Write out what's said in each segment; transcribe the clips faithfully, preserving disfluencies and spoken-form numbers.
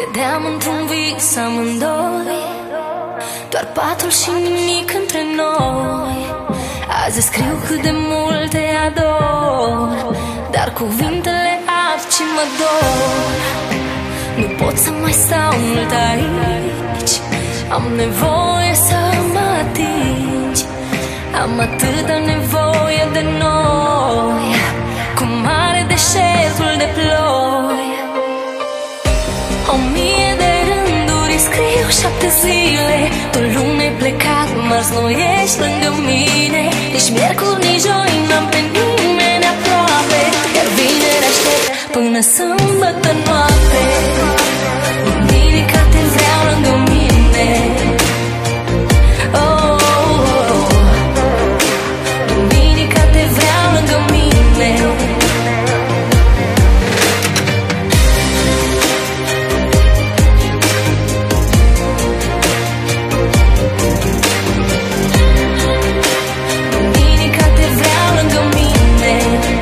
Credeam într-un vis amândoi, doar patul și nimic între noi. Azi scriu cât de mult te ador, dar cuvintele ard și mă dor. Nu pot să mai stau mult aici, am nevoie să mă atingi. Am atâta nevoie de noi, cum are deșertul de ploi. O mie de rânduri scriu șapte zile, tu luni ai plecat, marți nu ești lângă mine. Nici miercuri, nici joi n-am pe nimeni aproape, iar vineri aștept până sâmbătă noapte. Duminica te vreau lângă mine. Oh, oh, oh. Duminica te vreau lângă mine. Duminica te vreau lângă mine.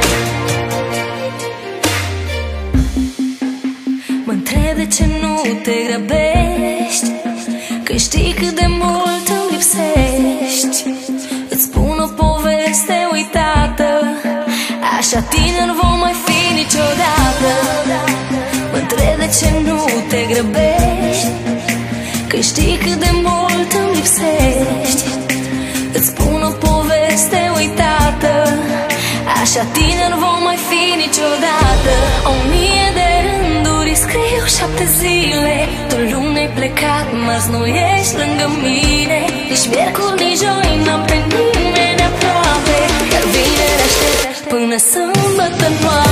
Mă întreb de ce nu te grăbești, că știi cât de mult îmi lipsești. Îți spun o poveste uitată, așa tineri vom mai fi niciodată. Mă întreb de ce nu te grăbești, că știi cât de mult îmi lipsești. Îți spun o poveste uitată, așa tineri vom mai fi niciodată. O mie de rânduri scriu șapte zile, tu luni ai plecat, marți nu ești lângă mine. Nici miercuri, nici joi n-am pe nimeni aproape, iar vineri aștept până sâmbătă noapte.